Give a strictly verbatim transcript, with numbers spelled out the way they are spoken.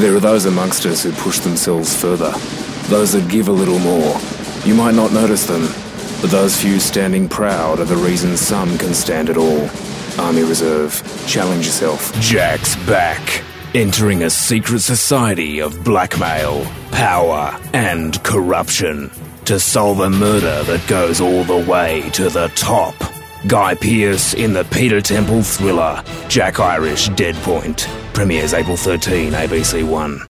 There are those amongst us who push themselves further, those that give a little more. You might not notice them, but those few standing proud are the reason some can stand at all. Army Reserve, challenge yourself. Jack's back, entering a secret society of blackmail, power, and corruption to solve a murder that goes all the way to the top. Guy Pearce in the Peter Temple thriller Jack Irish Dead Point. Premieres April thirteenth, A B C One.